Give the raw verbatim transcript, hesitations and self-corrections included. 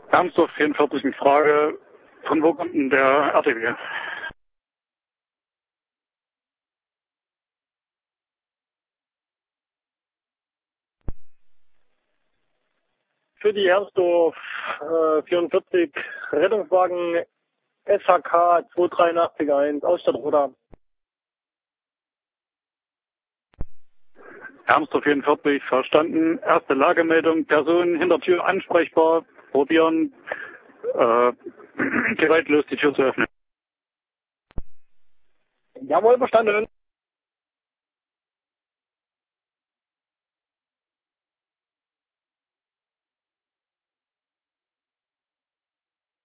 Hermsdorf vierundvierzig mit Frage, von wo kommt denn der R T W? Für die Hermsdorf äh, vierundvierzig Rettungswagen S H K zwei drei acht eins aus Stadtroda. Hermsdorf vierundvierzig, verstanden. Erste Lagemeldung, Person hinter Tür ansprechbar, probieren, äh, gewaltlos die Tür zu öffnen. Jawohl, verstanden.